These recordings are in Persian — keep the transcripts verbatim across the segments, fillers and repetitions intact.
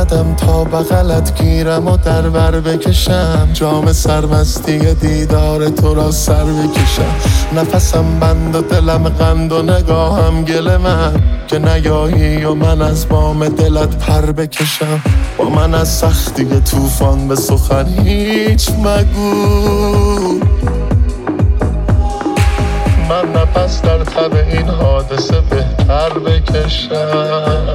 اومدم تا بغلت گیرم و در بر بکشم، جام سرمستی دیدار تو را سر بکشم. نفسم بند و دلم قند و نگاهم گل من، که نیایی و من از بام دلت پر بکشم. با من از سختی طوفان به سخن هیچ مگو، من نفس در تب این حادثه بهتر بکشم.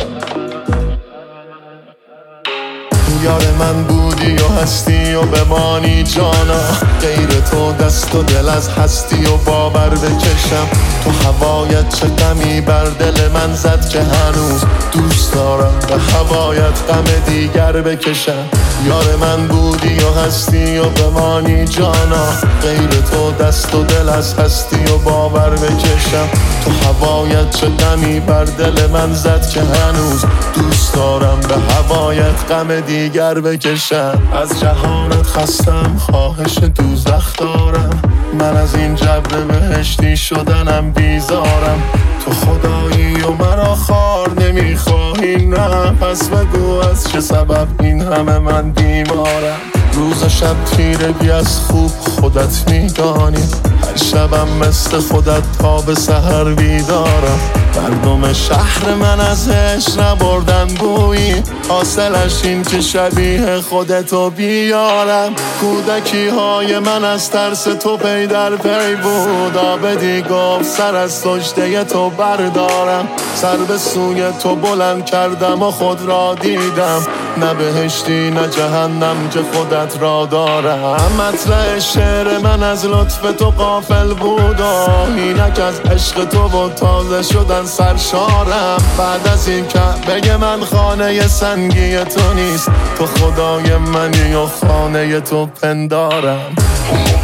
یار من بودی و هستی و بمانی جانا، غیر تو دست و دل از هستی و باور بکشم. تو هوایت چه غمی بر دل من زد که هنوز دوست دارم به هوایت غم دیگر بکشم. یار من بودی و هستی و بمانی جانا، غیر تو دست و دل از هستی و باور بکشم. تو هوایت چه غمی بر دل من زد که هنوز دوست دارم به هوایت غم دیگر بکشم. از جهانت خستم، خواهش دوزخ دارم، من از این جبر بهشتی شدنم بیزارم. تو خدایی و مرا خار نمیخواهی، نه پس بگو از چه سبب این همه من بیمارم. روز و شب تیرگی از خوب خودت میدانی، هر شبم مثل خودت تا به سحر بیدارم. مردم شهر من از عشق نبردن بویی، حاصلش این که شبیه خودتو بیارم. کودکی های من از ترس تو پی در پی بود، آبدی گفت سر از سجده تو بردارم. سر به سوی تو بلند کردم و خود را دیدم، نه بهشتی نه جهنم که خودت را دارم. مطلع شعر من از لطف تو غافل بود و اینک از عشق تو و تازه شدن سرشارم. بعد از این که بگه من خانه سنگی تو نیست، تو خدای منی و خانه تو پندارم.